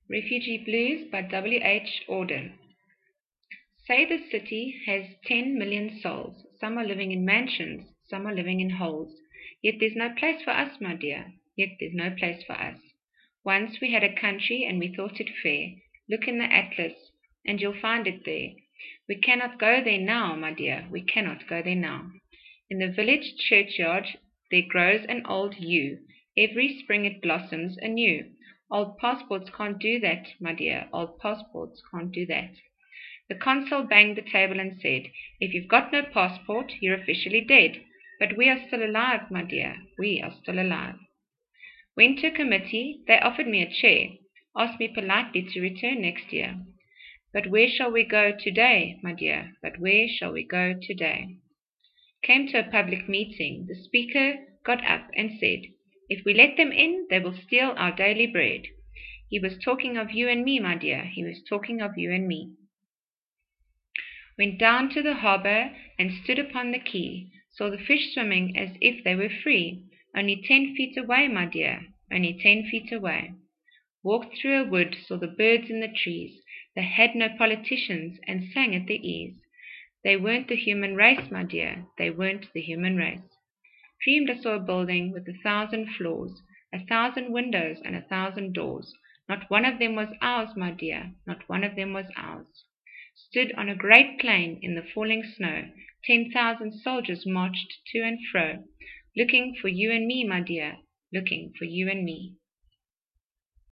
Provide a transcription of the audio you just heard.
Refugee Blues by W. H. Auden. Say the city has 10 million souls. Some are living in mansions, some are living in holes. Yet there's no place for us, my dear. Yet there's no place for us. Once we had a country and we thought it fair. Look in the atlas and you'll find it there. We cannot go there now, my dear. We cannot go there now. In the village churchyard there grows an old yew. Every spring it blossoms anew. Old passports can't do that, my dear. Old passports can't do that. The consul banged the table and said, If you've got no passport, you're officially dead. But we are still alive, my dear. We are still alive. Went to a committee. They offered me a chair. Asked me politely to return next year. But where shall we go today, my dear? But where shall we go today? Came to a public meeting. The speaker got up and said, If we let them in, they will steal our daily bread. He was talking of you and me, my dear. He was talking of you and me. Went down to the harbour and stood upon the quay. Saw the fish swimming as if they were free. Only 10 feet away, my dear. Only 10 feet away. Walked through a wood, saw the birds in the trees. They had no politicians and sang at their ease. They weren't the human race, my dear. They weren't the human race. Dreamed I saw a building with 1,000 floors, 1,000 windows and 1,000 doors. Not one of them was ours, my dear. Not one of them was ours. Stood on a great plain in the falling snow. 10,000 soldiers marched to and fro, looking for you and me, my dear. Looking for you and me.